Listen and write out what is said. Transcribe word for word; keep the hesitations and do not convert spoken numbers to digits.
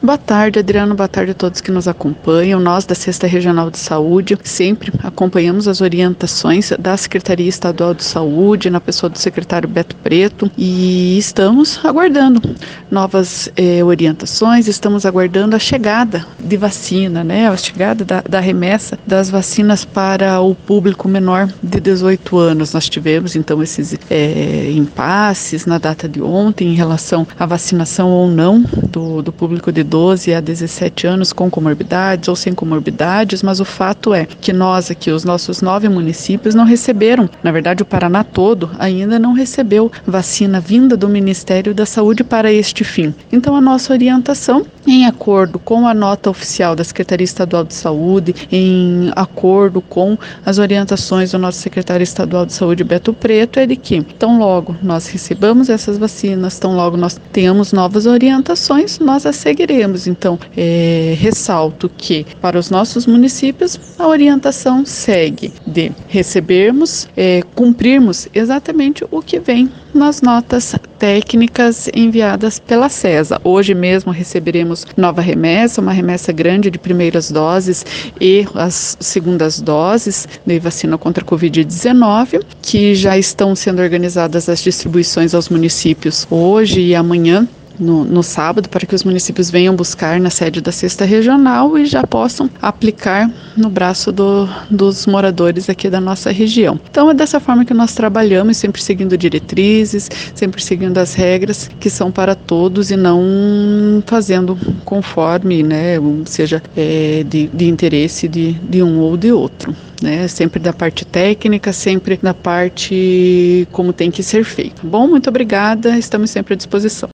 Boa tarde, Adriano. Boa tarde a todos que nos acompanham. Nós, da Sexta Regional de Saúde, sempre acompanhamos as orientações da Secretaria Estadual de Saúde, na pessoa do secretário Beto Preto, e estamos aguardando novas eh, orientações, estamos aguardando a chegada de vacina, né? A chegada da, da remessa das vacinas para o público menor de dezoito anos. Nós tivemos, então, esses eh, impasses na data de ontem em relação à vacinação ou não do, do público de doze a dezessete anos com comorbidades ou sem comorbidades, mas o fato é que nós aqui, os nossos nove municípios, não receberam, na verdade o Paraná todo ainda não recebeu vacina vinda do Ministério da Saúde para este fim. Então a nossa orientação, em acordo com a nota oficial da Secretaria Estadual de Saúde, em acordo com as orientações do nosso secretário estadual de Saúde, Beto Preto, é de que tão logo nós recebamos essas vacinas, tão logo nós tenhamos novas orientações, nós as seguiremos. Então, é, ressalto que para os nossos municípios a orientação segue de recebermos, é, cumprirmos exatamente o que vem nas notas técnicas enviadas pela SESA. Hoje mesmo receberemos nova remessa, uma remessa grande de primeiras doses e as segundas doses de vacina contra a covid dezenove, que já estão sendo organizadas as distribuições aos municípios hoje e amanhã, No, no sábado, para que os municípios venham buscar na sede da Sexta Regional e já possam aplicar no braço do, dos moradores aqui da nossa região. Então é dessa forma que nós trabalhamos, sempre seguindo diretrizes, sempre seguindo as regras que são para todos e não fazendo conforme, né, seja é, de, de interesse de, de um ou de outro. Né, sempre da parte técnica, sempre da parte como tem que ser feito. Bom, muito obrigada, estamos sempre à disposição.